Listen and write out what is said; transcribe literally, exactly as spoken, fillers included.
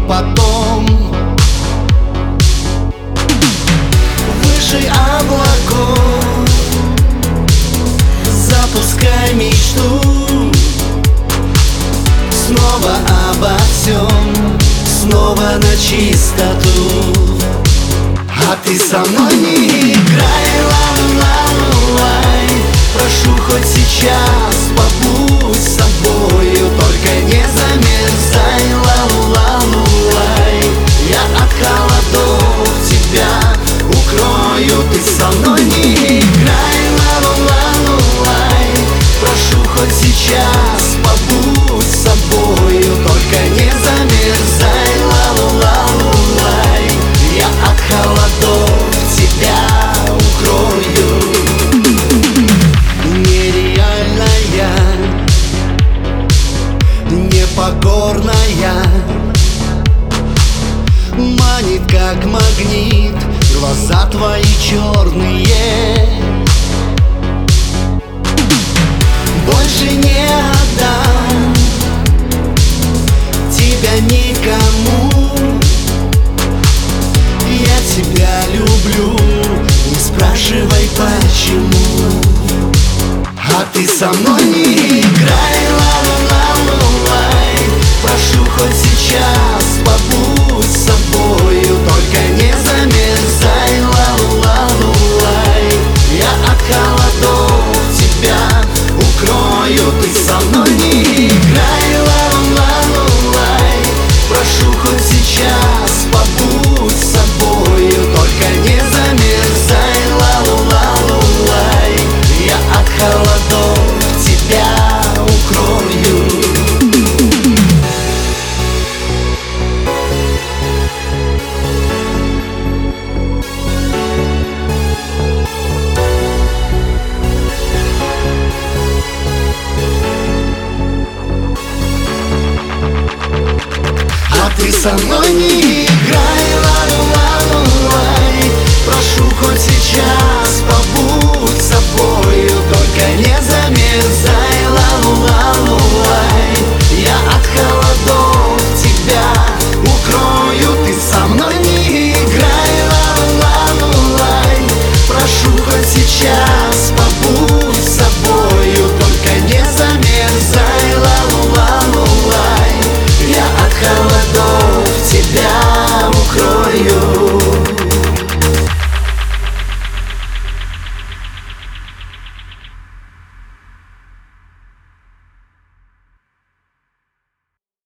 потом. Выше облаков запускай мечту. Снова обо всем, снова на чистоту. А ты со мной не играй, ла-ла-ла-лай. Прошу, хоть сейчас побудь с собою, только не замерзай, ла-ла-ла-лай. Я от холодов тебя укрою. Ты со мной не играй, ла-ла-ла-лай. Прошу, хоть сейчас побудь с собою, только не замерзай, ла-ла-ла-лай. Я от холодов тебя укрою. Нереальная, непокорная, манит как магнит глаза твои черные. Больше не отдам тебя никому. Я тебя люблю, не спрашивай почему. А ты со мной не играй, ла-ла-ла-лай. Прошу, хоть сейчас побудь с собою, только не замерзай, ла-ла-ла-лай. Я от холодов тебя укрою. Ты со мной не играй, ла-ла-ла-лай. Прошу, хоть сейчас побудь с собою, только не замерзай, ла-ла-ла-лай. Я от холодов тебя укрою. А ты со мной не играй, ла-ла-ла-лай. Прошу, хоть сейчас побудь с собою, только не замерзай, ла-ла-ла-лай. Я от холодов тебя укрою. Ты со мной не играй, ла-ла-ла-лай. Прошу, хоть сейчас побудь с собою, только не замерзай, ла-ла-ла-лай. Я от холодов